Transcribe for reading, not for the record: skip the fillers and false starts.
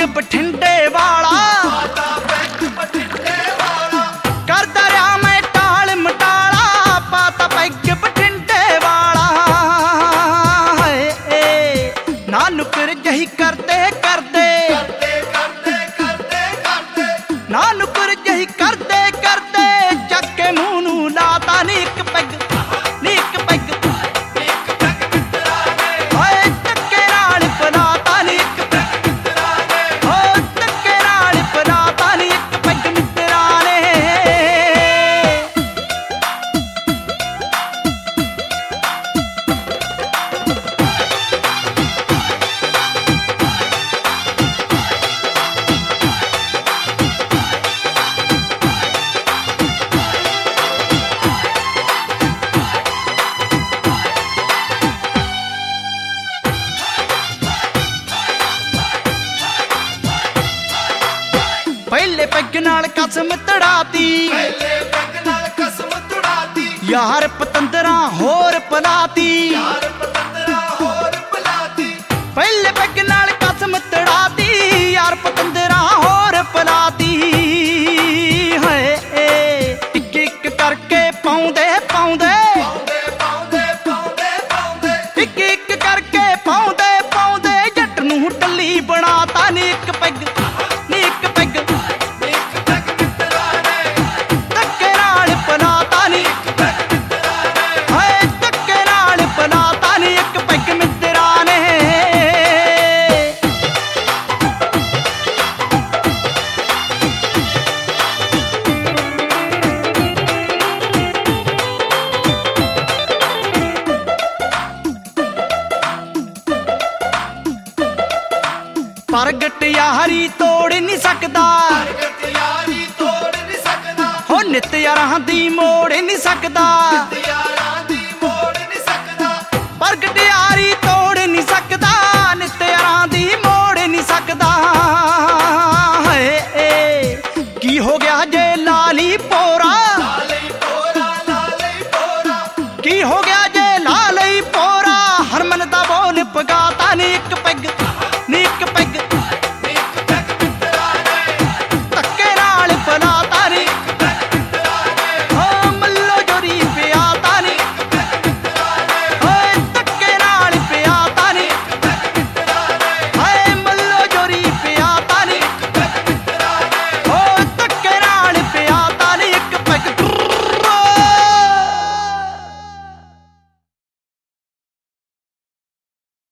ਬਠਿੰਡੇ ਵਾਲਾ ਕਰਦਾ ਰਿਹਾ ਮੈਂ ਟਾਲ ਮਟਾਲਾ ਪਾਤਾ ਪੈਗ ਬਠਿੰਡੇ ਵਾਲਾ ਨਾ ਨੁਕਰ ਜਹੀ ਕਰਦੇ ਕਰਦੇ ਨਾ ਨੁਕਰ ਜਹੀ ਕਰਦੇ ਕਰਦੇ ਚੱਕ ਕੇ ਮੂੰਹ ਨੂੰ ਲਾਤਾ ਨੀ ਇੱਕ ਪੈਗ ਨੀ ਇੱਕ ਪੈਗ ਪਹਿਲੇ ਪੈਗ ਨਾਲ ਕਸਮ ਤੜਾਤੀ ਯਾਰ ਪਤੰਦਰਾਂ ਹੋਰ ਪਲਾਤੀ ਪਹਿਲੇ ਪੈਗ ਨਾਲ ਕਸਮ ਤੜਾਤੀ ਯਾਰ ਪਤੰਦਰਾਂ ਹੋਰ ਪਲਾਤੀ ਹਏ ਇੱਕ ਇੱਕ ਕਰਕੇ ਪਾਉਂਦੇ ਪਾਉਂਦੇ ਇੱਕ ਇੱਕ ਕਰਕੇ ਪਾਉਂਦੇ ਪਾਉਂਦੇ ਜੱਟ ਨੂੰ ਟੱਲੀ ਬਣਾਤਾ ਨੀ ਇੱਕ ਪੈਗ ਨੀ ਇੱਕ ਪੈਗ ਪ੍ਰਗਟ ਯਾਰੀ ਤੋੜ ਨਹੀਂ ਸਕਦਾ ਹੋ ਨਿਤ ਯਾਰਾਂ ਦੀ ਮੋੜ ਨਹੀਂ ਸਕਦਾ ਪ੍ਰਗਟ